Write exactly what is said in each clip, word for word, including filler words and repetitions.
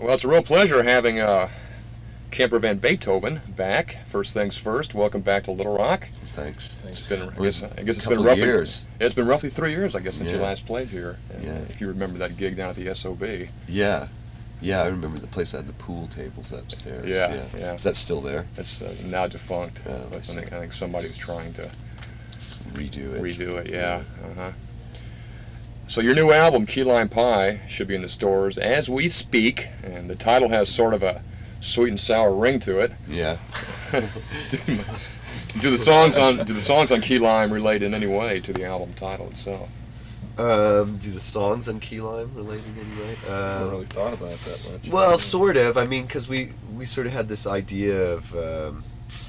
Well, it's a real pleasure having uh, Kemper Van Beethoven back. First things first, welcome back to Little Rock. Thanks. It's been, I guess, I guess it's Couple been roughly years. It's been roughly three years, I guess, since Yeah. you last played here. And Yeah. If you remember that gig down at the S O B. Yeah. Yeah, I remember the place that had the pool tables upstairs. Yeah, yeah. Is that still there? It's uh, now defunct. Oh, but I I see. think I think somebody's trying to Redo it. redo it. Yeah. Uh-huh. So your new album, Key Lime Pie, should be in the stores as we speak, and the title has sort of a sweet and sour ring to it. Yeah. do, do the songs on do the songs on Key Lime relate in any way to the album title itself? Um, do the songs on Key Lime relate in any way? I haven't Um, really thought about that much. well, sort of. I mean, because we, we sort of had this idea of, um,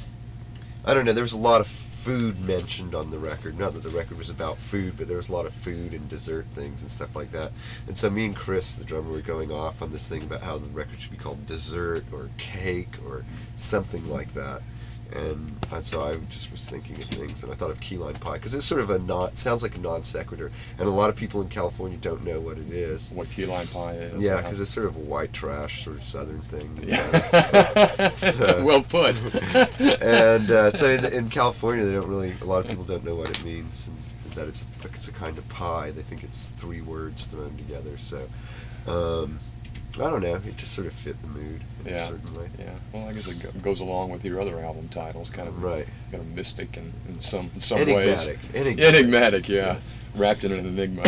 I don't know, there was a lot of food mentioned on the record. Not that the record was about food, but there was a lot of food and dessert things and stuff like that. And so me and Chris, the drummer, were going off on this thing about how the record should be called Dessert or Cake or something like that. And uh, so I just was thinking of things, and I thought of key lime pie because it's sort of a non, sounds like a non sequitur, and a lot of people in California don't know what it is. What Key Lime Pie is? Yeah, uh, because it's sort of a white trash sort of southern thing. you Yeah. know, it's, uh, well put. and uh, so in, in California, they don't really. A lot of people don't know what it means, and that it's a, it's a kind of pie. They think it's three words thrown together. So um, I don't know. It just sort of fit the mood in Yeah. a certain way. Yeah, well, I guess it go- goes along with your other album titles, kind of Right. kind of mystic in, in some in some Enigmatic. ways. Enigmatic. Enigmatic, yeah, Yes. wrapped in an enigma.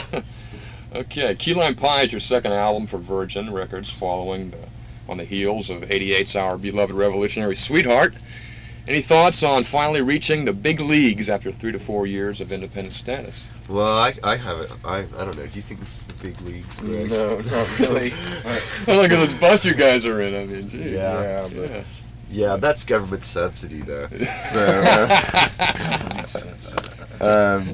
Okay, Key Lime Pie is your second album for Virgin Records, following the, on the heels of eighty-eight's Our Beloved Revolutionary Sweetheart. Any thoughts on finally reaching the big leagues after three to four years of independent status? Well, I, I have it. I, I don't know. Do you think this is the big leagues, Greg? No, not really. Well, look at this bus you guys are in. I mean, gee. Yeah. Yeah, but Yeah. Yeah, that's government subsidy, though. So, uh, um,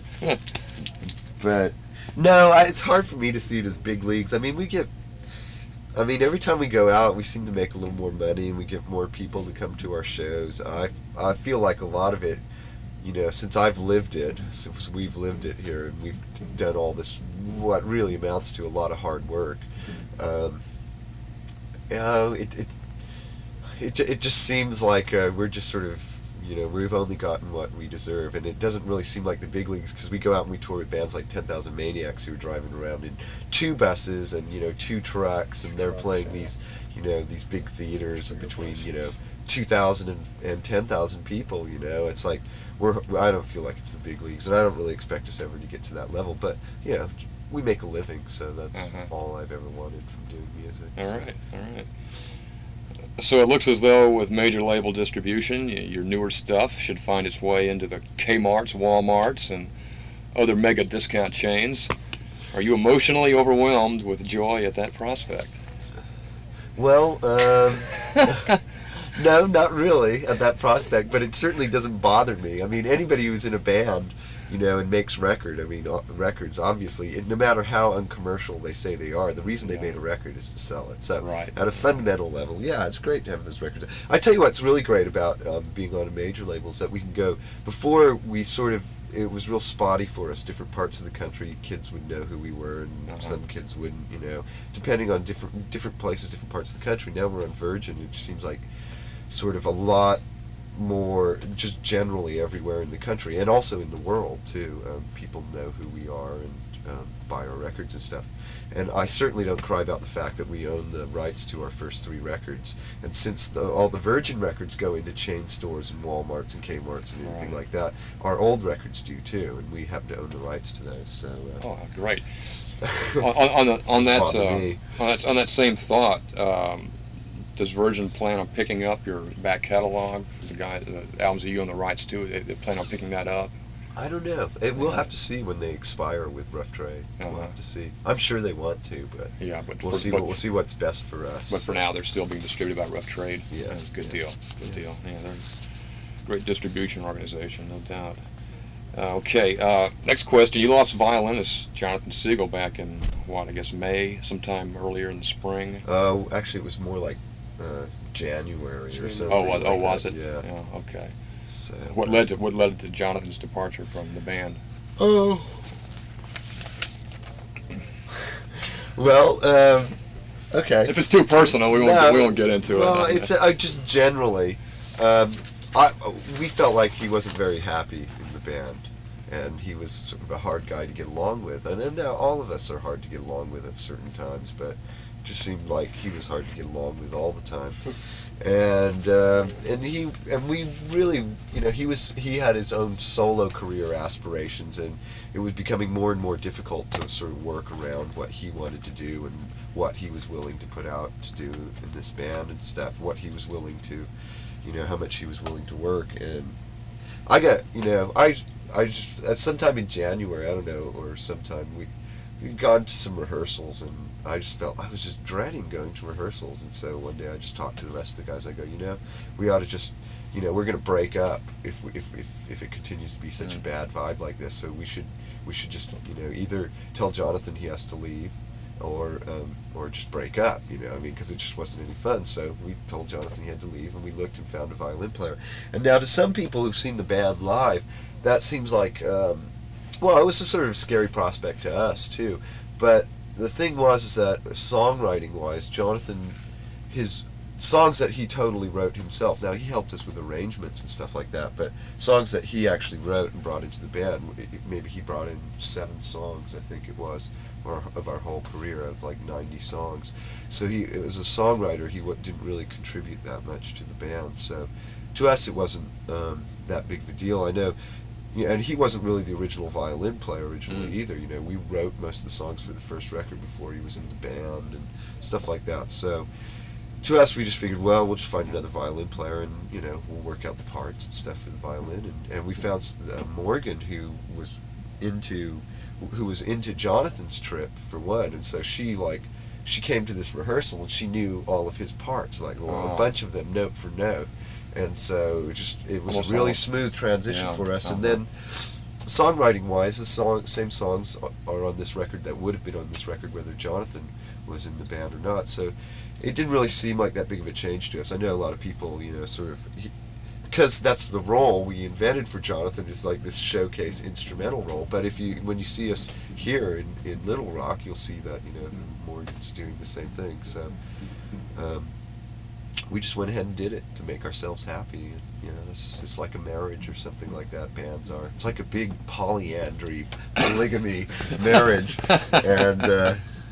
but no, I, it's hard for me to see it as big leagues. I mean, we get. I mean, every time we go out, we seem to make a little more money, and we get more people to come to our shows. I, I feel like a lot of it, you know, since I've lived it, since we've lived it here, and we've done all this, what really amounts to a lot of hard work. Um, you know, it it it, ju- it just seems like uh, we're just sort of, you know, we've only gotten what we deserve, and it doesn't really seem like the big leagues because we go out and we tour with bands like ten thousand Maniacs who are driving around in two buses and, you know, two trucks, and they're Trucks, playing yeah. these, you know, these big theaters of between, you know, two thousand and, and ten thousand people, you know. It's like, we're, I don't feel like it's the big leagues, and I don't really expect us ever to get to that level, but, you know, we make a living, so that's Uh-huh. all I've ever wanted from doing music. All so. right, all right. So it looks as though with major label distribution, y- your newer stuff should find its way into the Kmart's, Walmart's, and other mega discount chains. Are you emotionally overwhelmed with joy at that prospect? Well, um, no, not really at that prospect, but it certainly doesn't bother me. I mean, anybody who's in a band, you know, and makes record, I mean, o- records, obviously, it, no matter how uncommercial they say they are, the reason they Yeah. made a record is to sell it. So, Right. at a fundamental level, yeah, it's great to have those records. I tell you what's really great about um, being on a major label is that we can go, before we sort of, it was real spotty for us, different parts of the country, kids would know who we were, and Uh-huh. some kids wouldn't, you know, depending on different different places, different parts of the country. Now we're on Virgin, it just seems like sort of a lot more, just generally everywhere in the country, and also in the world, too. Um, people know who we are and um, buy our records and stuff. And I certainly don't cry about the fact that we own the rights to our first three records. And since the, all the Virgin records go into chain stores and Walmarts and Kmart's and everything Right. like that, our old records do too, and we happen to own the rights to those. So, uh, Oh, great. on, on, on, the, on, Doesn't that, bother uh, me. on that on that same thought, um, does Virgin plan on picking up your back catalog? The guy, the albums that you own the rights to, they, they plan on picking that up? I don't know. It, we'll have to see when they expire with Rough Trade. Uh-huh. We'll have to see. I'm sure they want to, but Yeah, but we'll for, see. but, What, we'll see what's best for us. but for now, they're still being distributed by Rough Trade. Yeah, Uh, good yeah, deal. Good yeah. deal. Yeah, they're a great distribution organization, no doubt. Uh, okay, uh, next question. You lost violinist Jonathan Siegel back in, what, I guess May, sometime earlier in the spring? Uh, actually, it was more like uh, January or something. Oh, was, oh, like was that, it? Yeah. Yeah, okay. So, What led to what led to Jonathan's departure from the band? Oh. Well, um, Okay. If it's too personal, we won't No. we won't get into Well, it. it's uh, just generally, um, I we felt like he wasn't very happy in the band, and he was sort of a hard guy to get along with. And then now all of us are hard to get along with at certain times, but it just seemed like he was hard to get along with all the time. And uh, and he and we really, you know, he was he had his own solo career aspirations, and it was becoming more and more difficult to sort of work around what he wanted to do and what he was willing to put out to do in this band and stuff. What he was willing to, you know, how much he was willing to work. And I got, you know, I I just at sometime in January, I don't know, or sometime we we'd gone to some rehearsals, and I just felt I was just dreading going to rehearsals. And so one day I just talked to the rest of the guys. I go, you know, we ought to just, you know, we're going to break up if we, if, if if it continues to be such a bad vibe like this. So we should we should just, you know, either tell Jonathan he has to leave, or um, or just break up. You know, I mean, because it just wasn't any fun. So we told Jonathan he had to leave, and we looked and found a violin player. And now to some people who've seen the band live, that seems like, um, well, it was a sort of scary prospect to us too. But the thing was is that songwriting-wise, Jonathan, his songs that he totally wrote himself. Now, he helped us with arrangements and stuff like that, but songs that he actually wrote and brought into the band, maybe he brought in seven songs, I think it was, or of our whole career of like ninety songs. So he, it was a songwriter, he didn't really contribute that much to the band. So to us, it wasn't um, that big of a deal. I know. Yeah, and he wasn't really the original violin player originally Mm. either. You know, we wrote most of the songs for the first record before he was in the band and stuff like that. So to us, we just figured, well, we'll just find another violin player, and you know, we'll work out the parts and stuff for the violin. And, and we found uh, Morgan, who was into who was into Jonathan's trip for one, and so she like she came to this rehearsal and she knew all of his parts, like well, Oh. a bunch of them note for note. And so it just it was Almost a really all- smooth transition Yeah, for us. And uh-huh. then songwriting wise, the song same songs are on this record that would have been on this record whether Jonathan was in the band or not. So it didn't really seem like that big of a change to us. I know a lot of people, you know, sort of he, because that's the role we invented for Jonathan, is like this showcase instrumental role. But if you when you see us here in, in Little Rock, you'll see that, you know, Morgan's doing the same thing. So um, we just went ahead and did it to make ourselves happy. And, you know, it's, it's like a marriage or something like that. Bands are. It's like a big polyandry, polygamy marriage, and uh,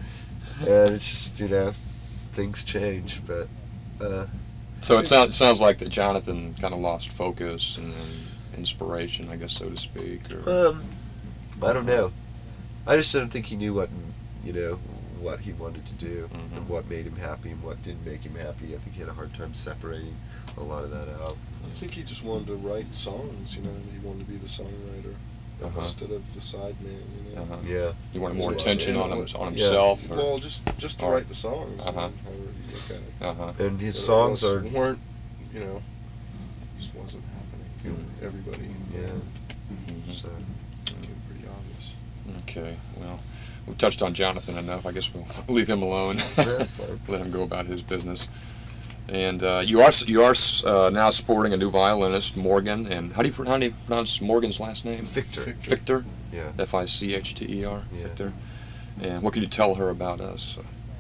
and it's just, you know, things change. But uh, So it sounds sounds like that Jonathan kind of lost focus and then inspiration, I guess, so to speak. Or um, I don't know. I just don't think he knew what, you know, what he wanted to do Mhm. and what made him happy and what didn't make him happy. I think he had a hard time separating a lot of that out. I think he just wanted to write songs, you know, he wanted to be the songwriter Uh-huh. instead of the side man, you know. uh-huh. Yeah. he wanted more There's a lot- attention on him yeah. on himself. Or, Well, just just to or- write the songs, Uh-huh. I mean, however you look at it. uh-huh. And his But it songs was- are weren't, you know, just wasn't happening for Mm. everybody. Yeah. Mhm. so. Became pretty obvious. Okay, well, we've touched on Jonathan enough. I guess we'll leave him alone. That's fine. Let him go about his business. And uh, you are you are uh, now sporting a new violinist, Morgan. And how do you pro- how do you pronounce Morgan's last name? Victor. Victor. Yeah. F I C H T E R. Yeah. Victor. And what can you tell her about us?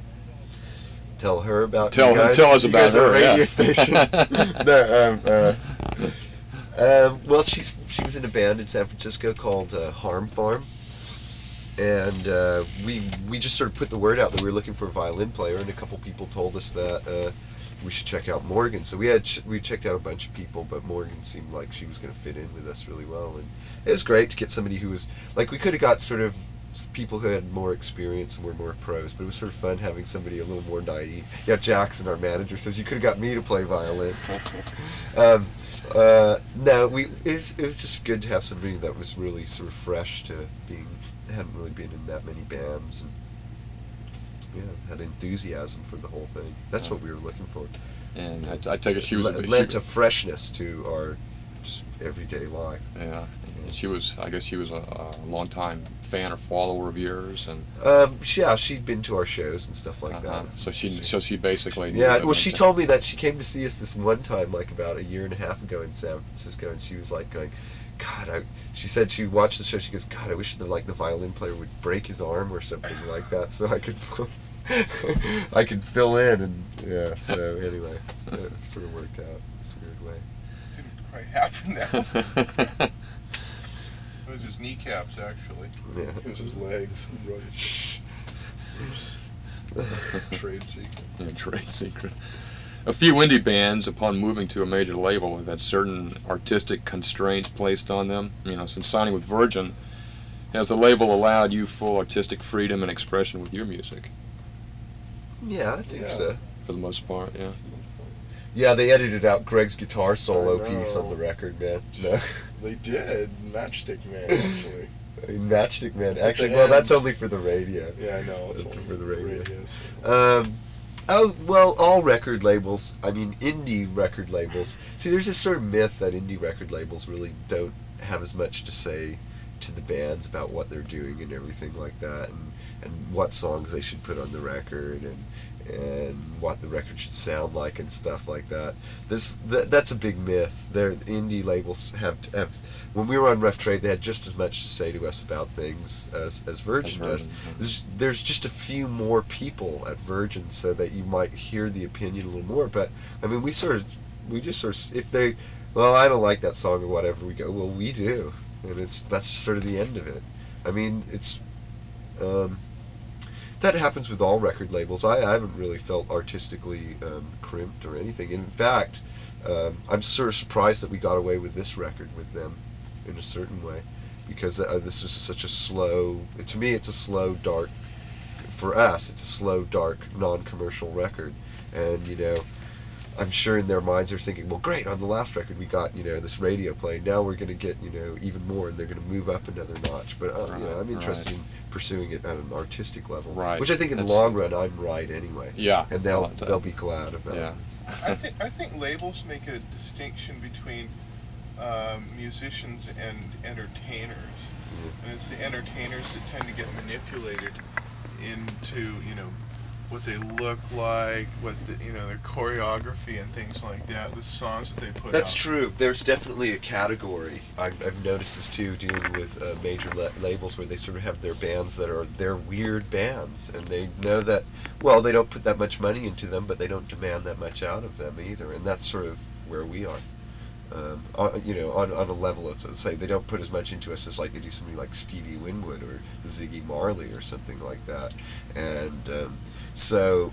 Tell her about Tell you her- guys. tell us You about guys are a her, radio yeah. station. no, um, uh, um, well, she's she was in a band in San Francisco called uh, Harm Farm, and uh, we we just sort of put the word out that we were looking for a violin player, and a couple people told us that uh, we should check out Morgan. So we had ch- we checked out a bunch of people, but Morgan seemed like she was going to fit in with us really well, and it was great to get somebody who was like we could have got sort of people who had more experience and were more pros, but it was sort of fun having somebody a little more naive. Yeah, Jackson, our manager, says you could have got me to play violin. um, uh, no, we it, it was just good to have somebody that was really sort of fresh to being hadn't really been in that many bands, and yeah, had enthusiasm for the whole thing. That's what we were looking for. And I, I take it she was Le- a bit, lent she, a freshness to our just everyday life. yeah. And she was I guess she was a, a long time fan or follower of yours, and Um, yeah, she'd been to our shows and stuff like uh-huh. that. so she so she basically knew Yeah, that well, she meant- told me that she came to see us this one time, like about a year and a half ago in San Francisco, and she was like going, God, I, she said she watched the show, she goes, God, I wish the, like, the violin player would break his arm or something like that so I could I could fill in, and yeah. So anyway, it sort of worked out in this weird way. Didn't quite happen now. It was his kneecaps, actually. Yeah. It was his legs. Right. Trade secret. Yeah, trade secret. A few indie bands, upon moving to a major label, have had certain artistic constraints placed on them. You know, since signing with Virgin, has the label allowed you full artistic freedom and expression with your music? Yeah, I think Yeah. so. For the most part, yeah. Yeah, they edited out Greg's guitar solo I piece on know. the record, man. No. They did. Matchstick Man, actually. I mean, Matchstick Man. Actually, the well, end- that's only for the radio. Yeah, I know. It's That's only for the radio. radios. Um, oh, well, all record labels, I mean, indie record labels. See, there's this sort of myth that indie record labels really don't have as much to say to the bands about what they're doing and everything like that, and, and what songs they should put on the record, and and what the record should sound like and stuff like that. This th- that's a big myth. Their indie labels have have when we were on Rough Trade, they had just as much to say to us about things as as Virgin As does. Virgin, yeah. There's, there's just a few more people at Virgin, so that you might hear the opinion a little more. But I mean, we sort of, we just sort of, if they, well, I don't like that song or whatever, we go, well, we do, and it's that's just sort of the end of it. I mean, it's. Um, That happens with all record labels. I, I haven't really felt artistically um, crimped or anything. In fact, um, I'm sort of surprised that we got away with this record with them in a certain way, because uh, this is such a slow, to me it's a slow, dark, for us it's a slow, dark, non-commercial record. And, you know, I'm sure in their minds they're thinking, well, great, on the last record we got, you know, this radio playing. Now we're going to get, you know, even more, and they're going to move up another notch. But, uh, you know, I'm Right, interested right. in pursuing it at an artistic level. Right. Which I think in the That's- long run I'm right anyway. Yeah. And they'll Well, that's- they'll be glad about Yeah. it. I think I think labels make a distinction between um, musicians and entertainers, and it's the entertainers that tend to get manipulated into, you know, what they look like, what the, you know, their choreography and things like that, the songs that they put That's out. true. There's definitely a category. I've, I've noticed this too, dealing with uh, major la- labels where they sort of have their bands that are their weird bands, and they know that, well, they don't put that much money into them, but they don't demand that much out of them either, and that's sort of where we are. Um, on, you know, on, on a level of, say, they don't put as much into us as like they do somebody like Stevie Winwood or Ziggy Marley or something like that, and um, so.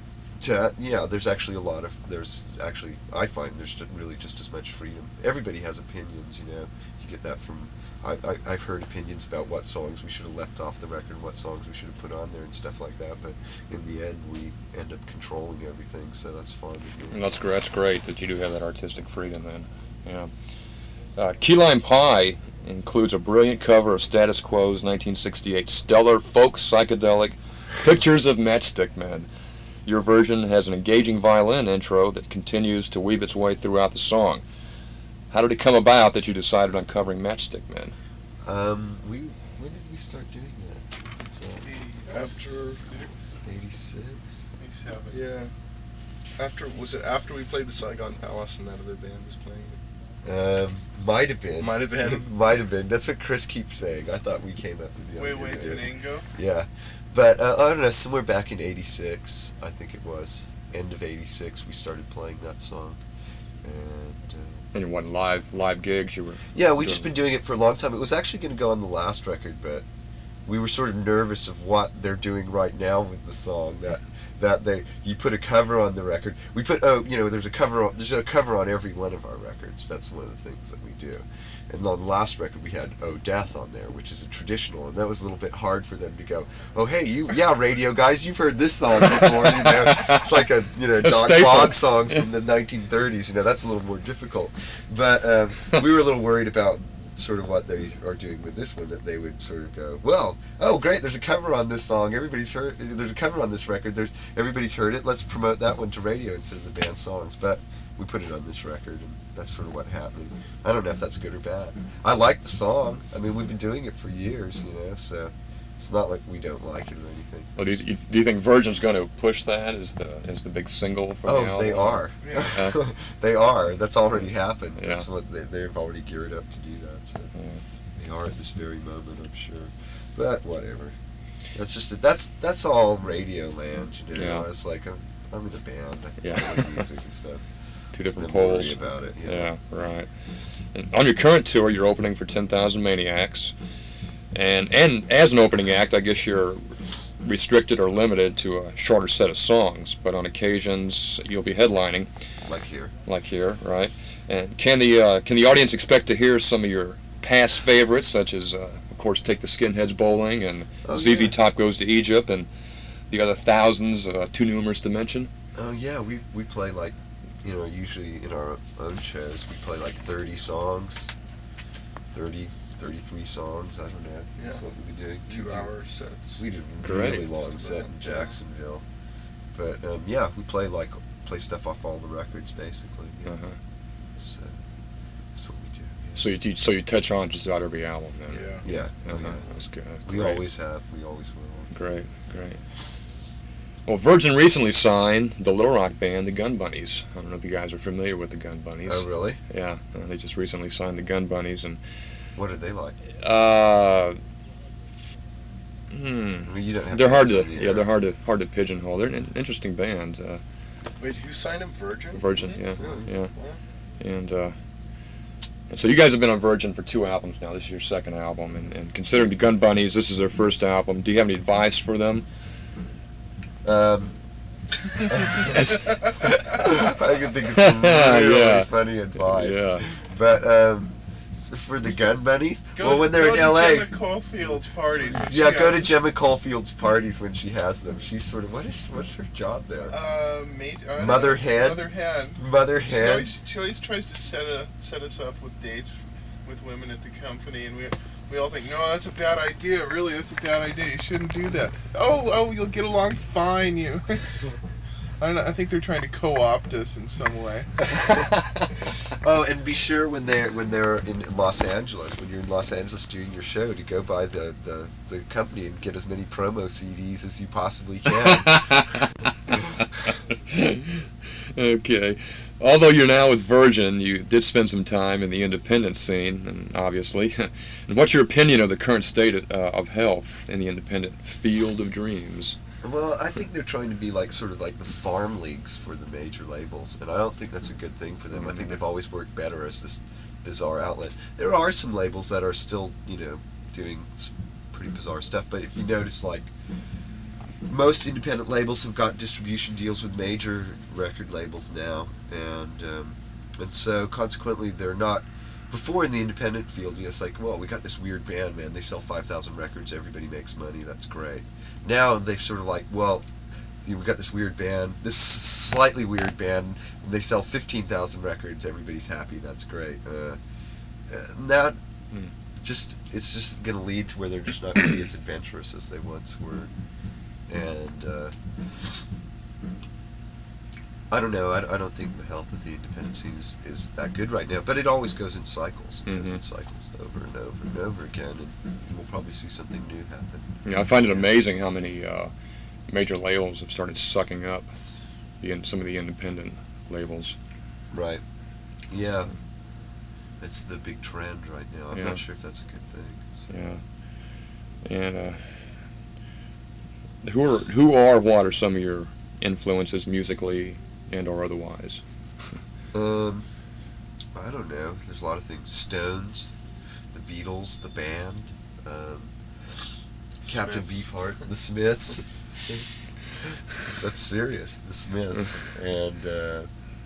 To, yeah, there's actually a lot of, there's actually, I find there's just really just as much freedom. Everybody has opinions, you know. You get that from, I, I, I've heard opinions about what songs we should have left off the record and what songs we should have put on there and stuff like that, but in the end we end up controlling everything, so that's fine with me. And that's great. That's great that you do have that artistic freedom. Then, yeah. Uh, Key Lime Pie includes a brilliant cover of Status Quo's nineteen sixty-eight stellar folk psychedelic "Pictures of Matchstick Men." Your version has an engaging violin intro that continues to weave its way throughout the song. How did it come about that you decided on covering Matchstick Men? Um, we, when did we start doing that? Was that After- eighty-six? eighty-seven. Yeah. After was it after we played the Saigon Palace and that other band was playing it? Um, might have been. Might have been. Might have been. That's what Chris keeps saying. I thought we came up with the Wait, idea. wait, Tenango? Yeah, but uh, I don't know. Somewhere back in eighty-six, I think it was end of eighty-six, we started playing that song, and uh, And you won live live gigs. You were yeah, we doing- just been doing it for a long time. It was actually going to go on the last record, but we were sort of nervous of what they're doing right now with the song. That that they you put a cover on the record. We put oh you know there's a cover on, there's a cover on every one of our records. That's one of the things that we do. And on the last record we had "Oh Death" on there, which is a traditional, and that was a little bit hard for them to go, oh hey you yeah radio guys, you've heard this song before, you know. It's like a you know A Doc staple. Bog songs from the nineteen thirties, you know, that's a little more difficult. But um, we were a little worried about sort of what they are doing with this one, that they would sort of go, well, oh great, there's a cover on this song, everybody's heard, there's a cover on this record, there's everybody's heard it, let's promote that one to radio instead of the band songs. But we put it on this record, and that's sort of what happened. I don't know if that's good or bad. I like the song. I mean, we've been doing it for years, you know, so it's not like we don't like it or anything. Well, do, you, do you think Virgin's going to push that as the as the big single for the album? Oh, they are. Yeah. They are. That's already happened. Yeah. That's what they, they've already geared up to do that. So Yeah. they are at this very moment, I'm sure. But whatever. That's just that's that's all radio land, you know. Yeah. It's like I'm, I'm in the band. I Yeah. like music and stuff. Two different Then worry poles. about it. You know? Yeah, right. And on your current tour, you're opening for ten thousand Maniacs, and and as an opening act, I guess you're restricted or limited to a shorter set of songs. But on occasions, you'll be headlining, Like here. like here, right? And can the uh, can the audience expect to hear some of your past favorites, such as, uh, of course, Take the Skinheads Bowling and Oh, Z Z yeah. Top Goes to Egypt, and the other thousands, uh, too numerous to mention? Oh yeah, we we play like, you know, usually in our own shows we play like thirty songs, thirty, thirty-three songs. I don't know. That's Yeah. what we were doing. We Two did- hour sets. We did a Great. really long set in Jacksonville, but um, yeah, we play like play stuff off all the records basically. Yeah. Uh-huh. So that's what we do. Yeah. So you so you touch on just about every album, then? Yeah. Yeah. Oh, Uh-huh. yeah. That's good. We Great. always have. We always will. Great, great. Well, Virgin recently signed the Little Rock band, the Gun Bunnies. I don't know if you guys are familiar with the Gun Bunnies. Oh really? Yeah, uh, they just recently signed the Gun Bunnies, and What are they like? uh, hmm, I mean, you don't have they're to hard answer to the yeah, air. they're hard to hard to pigeonhole. They're an interesting band. Uh, Wait, who signed him? Virgin? Virgin, yeah, Really? yeah, Wow. and. Uh, and so you guys have been on Virgin for two albums now. This is your second album, and, and considering the Gun Bunnies, this is their first album. Do you have any advice for them? Um, I can think of some really Yeah. funny advice. Yeah. But um, for the Gun Bunnies, Go, well, when they're go in to L A, Gemma Caulfield's parties. when she yeah, go to has- Gemma Caulfield's parties when she has them. She's sort of what is what's her job there? Uh, mate, I don't Mother know. hen? Mother hen. Mother She hen. always, she always tries to set a, set us up with dates f- with women at the company, and we we all think, no, that's a bad idea. Really, that's a bad idea. You shouldn't do that. Oh, oh, you'll get along fine. You. I don't know. I think they're trying to co-opt us in some way. Oh, and be sure when they're when they're in Los Angeles, when you're in Los Angeles doing your show, to go by the, the, the company and get as many promo C Ds as you possibly can. Okay. Although you're now with Virgin, you did spend some time in the independent scene, and obviously. And what's your opinion of the current state of, uh, of health in the independent field of dreams? Well, I think they're trying to be like sort of like the farm leagues for the major labels, and I don't think that's a good thing for them. I think they've always worked better as this bizarre outlet. There are some labels that are still, you know, doing some pretty bizarre stuff, but if you notice, like, most independent labels have got distribution deals with major record labels now, and um, and so consequently they're not. Before in the independent field, it's like, well, we got this weird band, man. They sell five thousand records. Everybody makes money. That's great. Now they've sort of like, well, we got this weird band, this slightly weird band. And they sell fifteen thousand records. Everybody's happy. That's great. Uh, and that Hmm. just it's just going to lead to where they're just not going to be as adventurous as they once were. And uh, I don't know. I, I don't think the health of the independent scene is, is that good right now. But it always goes in cycles. It goes Mhm. in cycles over and over and over again. And we'll probably see something new happen. You know, I find it amazing how many uh, major labels have started sucking up the in, some of the independent labels. Right. Yeah. That's the big trend right now. I'm Yeah. not sure if that's a good thing. So. Yeah. And uh, who are who are what are some of your influences musically and or otherwise? Um, I don't know. There's a lot of things. Stones, the Beatles, the band, um, Captain Smiths. Beefheart, the Smiths. That's serious. The Smiths, and uh,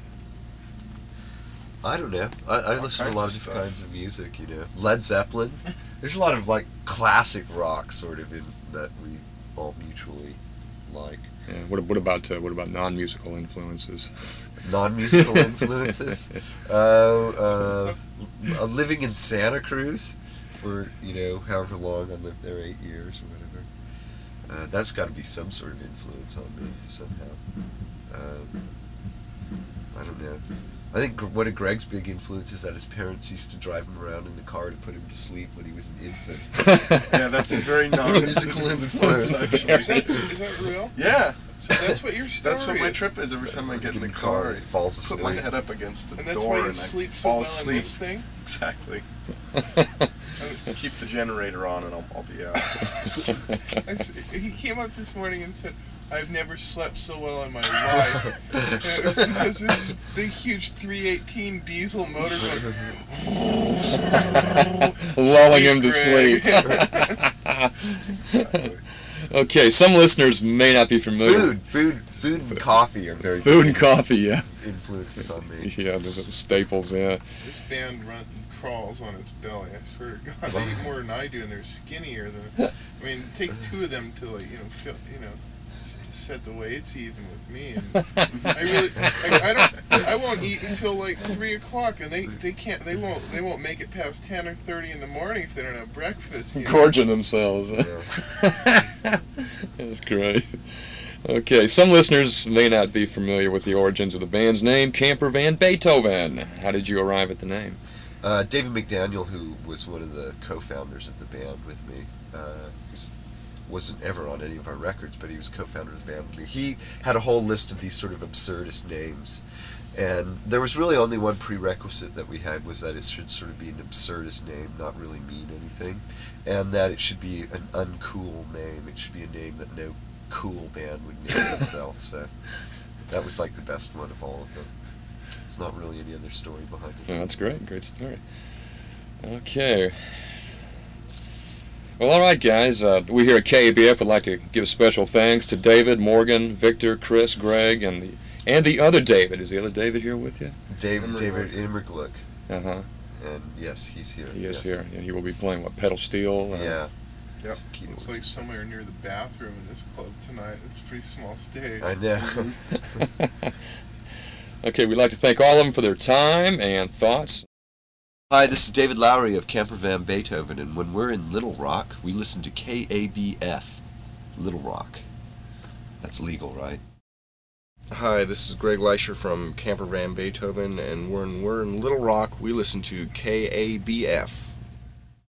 I don't know. I, I All listen to a kinds lot of of different stuff. kinds of music. You know, Led Zeppelin. There's a lot of like classic rock, sort of, in that we all mutually like. Yeah. What what about uh, what about non-musical influences? Non-musical influences. Uh, uh, uh, living in Santa Cruz for, you know, however long I lived there, eight years or whatever. Uh, that's got to be some sort of influence on me somehow. Um, I don't know. I think gr- one of Greg's big influences is that his parents used to drive him around in the car to put him to sleep when he was an infant. Yeah, that's a very non-musical influence, Is actually. that, is that real? Yeah, So that's what your story that's what my is. trip is. Every time I get in the the car, car, I falls put my asleep. head up against the And that's door why you and I sleep so fall well asleep. in this thing? Exactly. And Keep the generator on and I'll, I'll be out. I s- he came up this morning and said, "I've never slept so well in my life." And it was because this big, huge three eighteen diesel motor going, Lulling him to Greg. sleep. Okay, some listeners may not be familiar. Food, food, food and coffee are very Food and big coffee, yeah. influences on me. Yeah, those are the staples, yeah. This band run, crawls on its belly. I swear to God, they eat more than I do, and they're skinnier than. I mean, it takes two of them to like you know feel, you know s- set the weights even with me. And I really, like, I don't, I won't eat until like three o'clock, and they, they can't, they won't, they won't make it past ten or thirty in the morning if they don't have breakfast. You know? Gorging themselves. That's great. Okay, some listeners may not be familiar with the origins of the band's name, Camper Van Beethoven. How did you arrive at the name? Uh, David McDaniel, who was one of the co-founders of the band with me, uh, was- wasn't ever on any of our records, but he was co-founder of the band with me. He had a whole list of these sort of absurdist names, and there was really only one prerequisite that we had, was that it should sort of be an absurdist name, not really mean anything, and that it should be an uncool name. It should be a name that no cool band would name themselves. So that was like the best one of all of them. There's not really any other story behind it. Oh, that's great. Great story. Okay. Well, all right, guys. Uh, we here at K A B F would like to give special thanks to David, Morgan, Victor, Chris, Greg, and the and the other David. Is the other David here with you? David, Immergluck. David Immergluck, Uh huh. and yes, he's here. He is yes. here, and he will be playing what, pedal steel? Uh, Yeah. Yep. It's keyboard. It's like somewhere near the bathroom in this club tonight. It's a pretty small stage. I know. Okay, we'd like to thank all of them for their time and thoughts. Hi, this is David Lowry of Camper Van Beethoven, and when we're in Little Rock, we listen to K A B F, Little Rock. That's legal, right? Hi, this is Greg Leisher from Camper Van Beethoven, and when we're in Little Rock, we listen to K A B F.